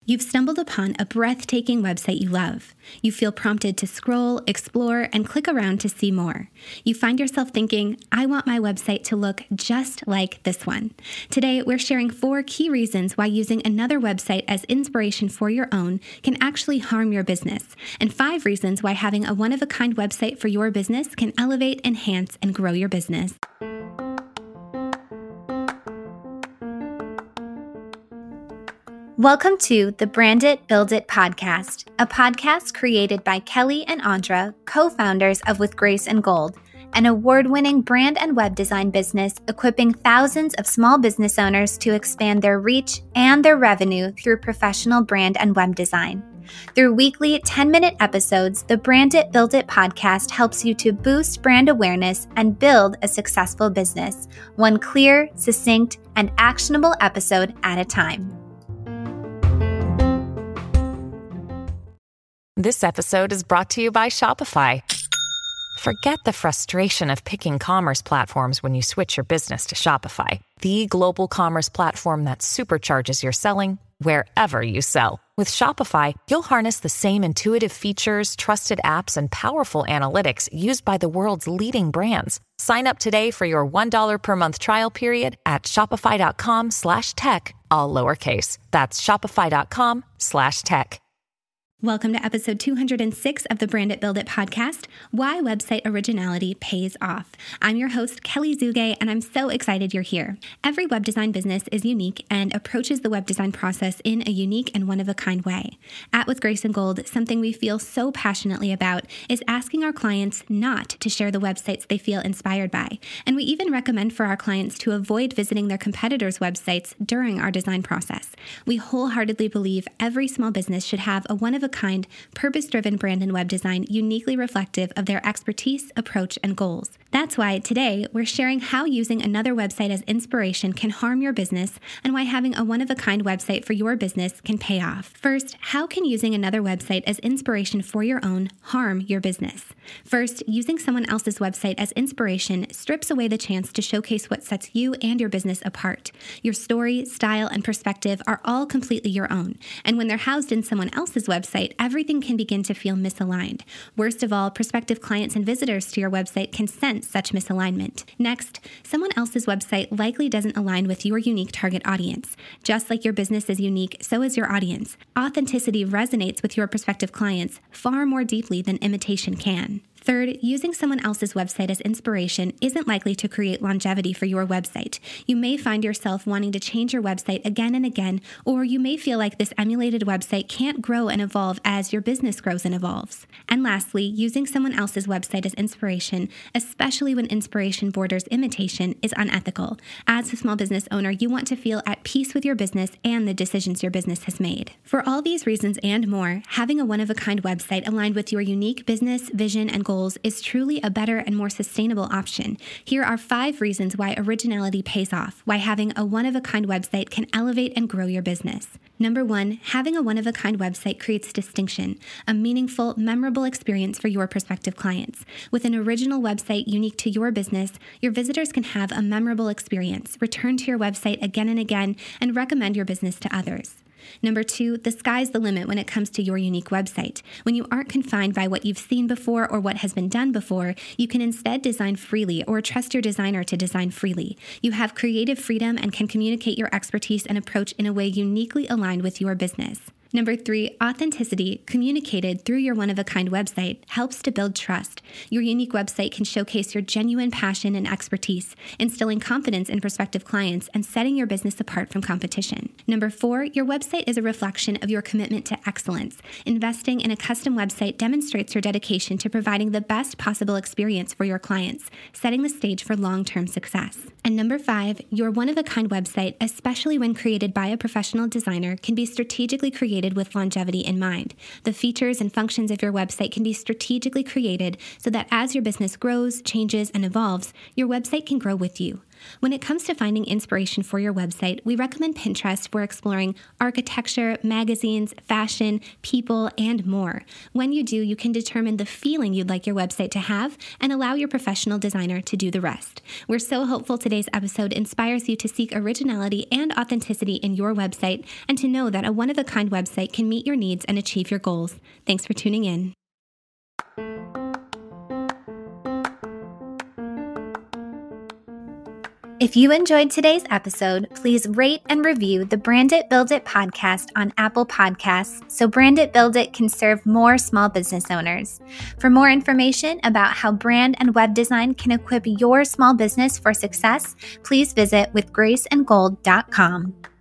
You've stumbled upon a breathtaking website you love. You feel prompted to scroll, explore, and click around to see more. You find yourself thinking, I want my website to look just like this one. Today, we're sharing 4 key reasons why using another website as inspiration for your own can actually harm your business, and 5 reasons why having a one-of-a-kind website for your business can elevate, enhance, and grow your business. Welcome to the Brand It, Build It podcast, a podcast created by Kelly and Andra, co-founders of With Grace and Gold, an award-winning brand and web design business equipping thousands of small business owners to expand their reach and their revenue through professional brand and web design. Through weekly 10-minute episodes, the Brand It, Build It podcast helps you to boost brand awareness and build a successful business, one clear, succinct, and actionable episode at a time. This episode is brought to you by Shopify. Forget the frustration of picking commerce platforms when you switch your business to Shopify, the global commerce platform that supercharges your selling wherever you sell. With Shopify, you'll harness the same intuitive features, trusted apps, and powerful analytics used by the world's leading brands. Sign up today for your $1 per month trial period at shopify.com/tech, all lowercase. That's shopify.com/tech. Welcome to episode 206 of the Brand It, Build It podcast, Why Website Originality Pays Off. I'm your host, Kelly Zuge, and I'm so excited you're here. Every web design business is unique and approaches the web design process in a unique and one-of-a-kind way. At With Grace and Gold, something we feel so passionately about is asking our clients not to share the websites they feel inspired by. And we even recommend for our clients to avoid visiting their competitors' websites during our design process. We wholeheartedly believe every small business should have a one-of-a-kind, purpose-driven brand and web design uniquely reflective of their expertise, approach, and goals. That's why today we're sharing how using another website as inspiration can harm your business and why having a one-of-a-kind website for your business can pay off. First, how can using another website as inspiration for your own harm your business? First, using someone else's website as inspiration strips away the chance to showcase what sets you and your business apart. Your story, style, and perspective are all completely your own, and when they're housed in someone else's website, everything can begin to feel misaligned. Worst of all, prospective clients and visitors to your website can sense such misalignment. Next, someone else's website likely doesn't align with your unique target audience. Just like your business is unique, so is your audience. Authenticity resonates with your prospective clients far more deeply than imitation can. Third, using someone else's website as inspiration isn't likely to create longevity for your website. You may find yourself wanting to change your website again and again, or you may feel like this emulated website can't grow and evolve as your business grows and evolves. And lastly, using someone else's website as inspiration, especially when inspiration borders imitation, is unethical. As a small business owner, you want to feel at peace with your business and the decisions your business has made. For all these reasons and more, having a one-of-a-kind website aligned with your unique business, vision, and goals is truly a better and more sustainable option. Here are 5 reasons why originality pays off, why having a one-of-a-kind website can elevate and grow your business. Number 1, having a one-of-a-kind website creates distinction, a meaningful, memorable experience for your prospective clients. With an original website unique to your business, your visitors can have a memorable experience, return to your website again and again, and recommend your business to others. Number 2, the sky's the limit when it comes to your unique website. When you aren't confined by what you've seen before or what has been done before, you can instead design freely or trust your designer to design freely. You have creative freedom and can communicate your expertise and approach in a way uniquely aligned with your business. Number 3, authenticity, communicated through your one-of-a-kind website, helps to build trust. Your unique website can showcase your genuine passion and expertise, instilling confidence in prospective clients and setting your business apart from competition. Number 4, your website is a reflection of your commitment to excellence. Investing in a custom website demonstrates your dedication to providing the best possible experience for your clients, setting the stage for long-term success. And number 5, your one-of-a-kind website, especially when created by a professional designer, can be strategically created with longevity in mind. The features and functions of your website can be strategically created so that as your business grows, changes, and evolves, your website can grow with you. When it comes to finding inspiration for your website, we recommend Pinterest for exploring architecture, magazines, fashion, people, and more. When you do, you can determine the feeling you'd like your website to have and allow your professional designer to do the rest. We're so hopeful today's episode inspires you to seek originality and authenticity in your website and to know that a one-of-a-kind website can meet your needs and achieve your goals. Thanks for tuning in. If you enjoyed today's episode, please rate and review the Brand It, Build It podcast on Apple Podcasts so Brand It, Build It can serve more small business owners. For more information about how brand and web design can equip your small business for success, please visit withgraceandgold.com.